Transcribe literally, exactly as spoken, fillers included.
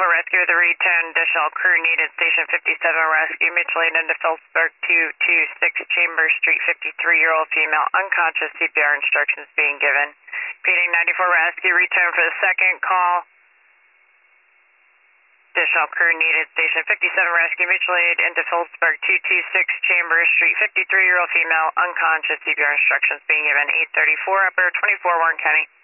ninety-four rescue with a return. Additional crew needed. Station fifty-seven rescue. Mutual aid into Phillipsburg two two six Chambers Street. fifty-three-year-old female unconscious. C P R instructions being given. Repeating ninety-four rescue. Return for the second call. Additional crew needed. Station fifty-seven rescue. Mutual aid into Phillipsburg two two six Chambers Street. fifty-three-year-old female unconscious. C P R instructions being given. eight thirty-four Upper twenty-four Warren County.